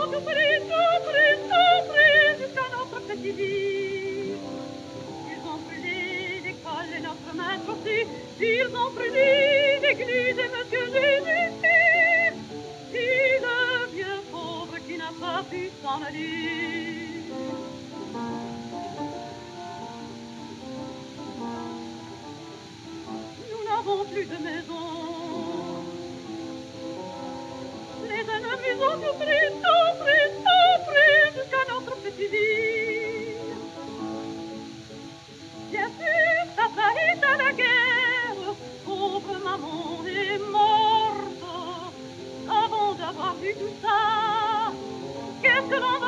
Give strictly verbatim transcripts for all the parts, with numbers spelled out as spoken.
tout pris, tout pris, tout pris, jusqu'à notre petit lit. Ils ont brûlé l'école et notre maître aussi. Ils ont brûlé l'église et Monsieur Jésus-Christ. Et le vieux pauvre qui n'a pas pu s'en aller. Nous n'avons plus de maison. Les ennemis ont tout pris, tout pris, tout pris, jusqu'à notre petit lit. Bien sûr, papa est à la guerre, pauvre maman est morte. Avant d'avoir vu tout ça, qu'est-ce que l'on va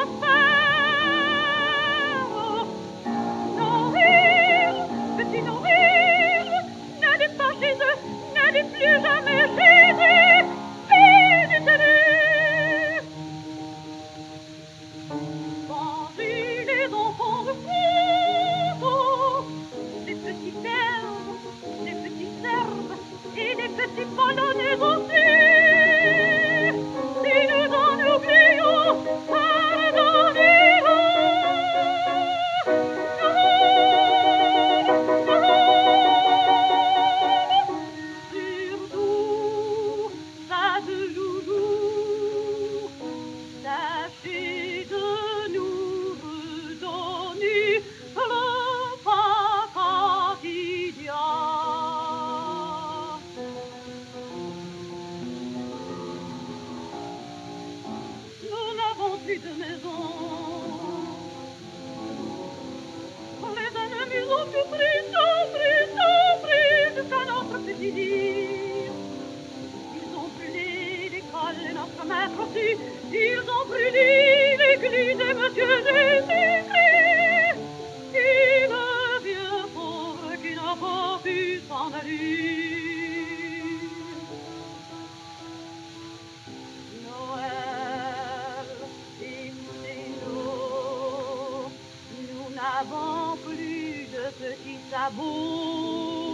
faire? Noël, petit Noël, n'allez pas chez eux, n'allez plus jamais chez eux, visitez-les. Vendez les enfants de foudre, des petits herbes, des petits herbes et des petits polonais aussi. Si nous en oublions, pardonnez-nous. Surtout, pas de joujou, tâchez de nous redonner le pain quotidien. Nous n'avons plus de maison. Les ennemis ont tout pris, tout pris, tout pris, jusqu'à notre petit lit. Ils ont brûlé l'école et notre maître aussi. Ils ont brûlé l'église et Monsieur Jésus-Christ. Et le vieux pauvre qui n'a pas pu s'en aller. Noël, écoutez-nous, nous n'avons plus de petits sabots.